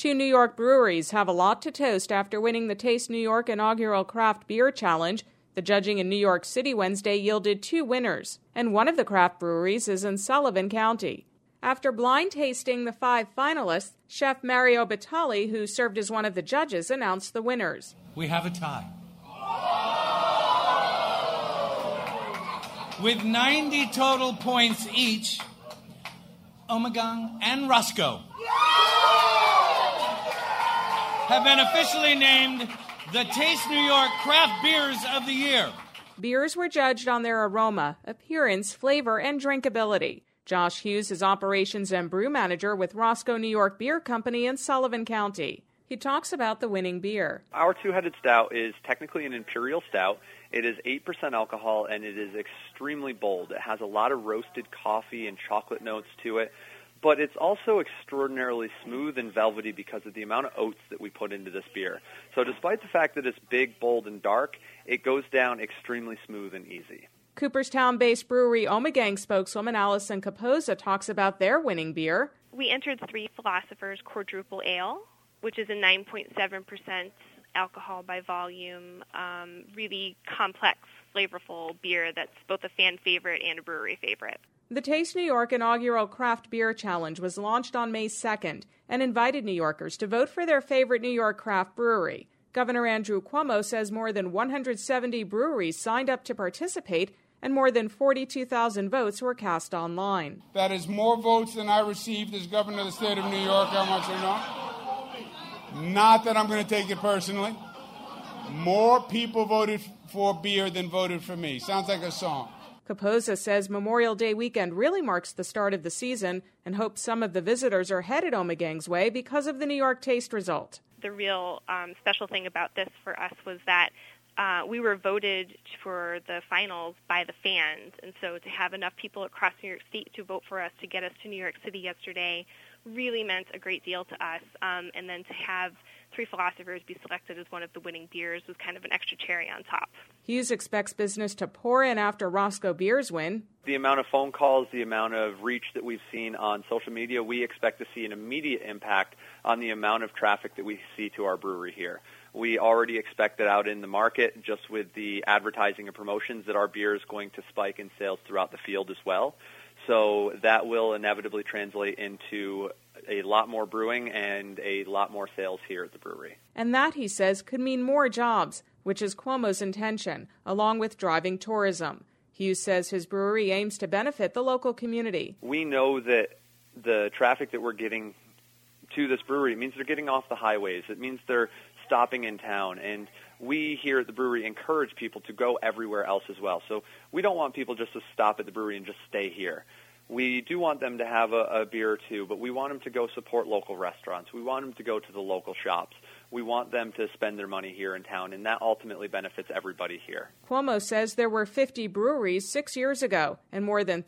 Two New York breweries have a lot to toast after winning the Taste New York inaugural Craft Beer Challenge. The judging in New York City Wednesday yielded two winners, and one of the craft breweries is in Sullivan County. After blind tasting the five finalists, Chef Mario Batali, who served as one of the judges, announced the winners. We have a tie. With 90 total points each, Ommegang and Roscoe have been officially named the Taste New York Craft Beers of the Year. Beers were judged on their aroma, appearance, flavor, and drinkability. Josh Hughes is operations and brew manager with Roscoe New York Beer Company in Sullivan County. He talks about the winning beer. Our two-headed stout is technically an imperial stout. It is 8% alcohol, and it is extremely bold. It has a lot of roasted coffee and chocolate notes to it. But it's also extraordinarily smooth and velvety because of the amount of oats that we put into this beer. So despite the fact that it's big, bold, and dark, it goes down extremely smooth and easy. Cooperstown-based brewery Ommegang spokeswoman Allison Capozza talks about their winning beer. We entered Three Philosophers Quadruple Ale, which is a 9.7% alcohol by volume, really complex, flavorful beer that's both a fan favorite and a brewery favorite. The Taste New York inaugural Craft Beer Challenge was launched on May 2nd and invited New Yorkers to vote for their favorite New York craft brewery. Governor Andrew Cuomo says more than 170 breweries signed up to participate and more than 42,000 votes were cast online. That is more votes than I received as governor of the state of New York. How much you know? Not that I'm going to take it personally. More people voted for beer than voted for me. Sounds like a song. Capozza says Memorial Day weekend really marks the start of the season and hopes some of the visitors are headed Ommegang's way because of the New York Taste result. The real special thing about this for us was that we were voted for the finals by the fans, and so to have enough people across New York State to vote for us to get us to New York City yesterday really meant a great deal to us, and then to have Three Philosophers be selected as one of the winning beers was kind of an extra cherry on top. Hughes expects business to pour in after Roscoe Beers win. The amount of phone calls, the amount of reach that we've seen on social media, we expect to see an immediate impact on the amount of traffic that we see to our brewery here. We already expect that out in the market, just with the advertising and promotions, that our beer is going to spike in sales throughout the field as well. So that will inevitably translate into a lot more brewing and a lot more sales here at the brewery. And that, he says, could mean more jobs, which is Cuomo's intention, along with driving tourism. Hughes says his brewery aims to benefit the local community. We know that the traffic that we're getting to this brewery means they're getting off the highways. It means they're stopping in town, and we here at the brewery encourage people to go everywhere else as well. So we don't want people just to stop at the brewery and just stay here. We do want them to have a beer or two, but we want them to go support local restaurants. We want them to go to the local shops. We want them to spend their money here in town, and that ultimately benefits everybody here. Cuomo says there were 50 breweries 6 years ago and more than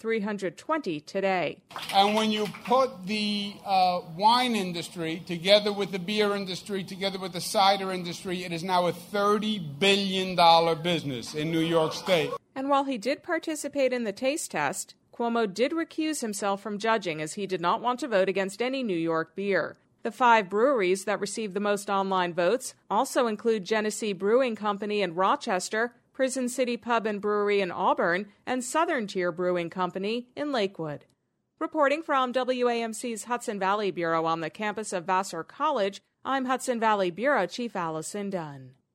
320 today. And when you put the wine industry together with the beer industry, together with the cider industry, it is now a $30 billion business in New York State. And while he did participate in the taste test, Cuomo did recuse himself from judging as he did not want to vote against any New York beer. The 5 breweries that received the most online votes also include Genesee Brewing Company in Rochester, Prison City Pub and Brewery in Auburn, and Southern Tier Brewing Company in Lakewood. Reporting from WAMC's Hudson Valley Bureau on the campus of Vassar College, I'm Hudson Valley Bureau Chief Allison Dunn.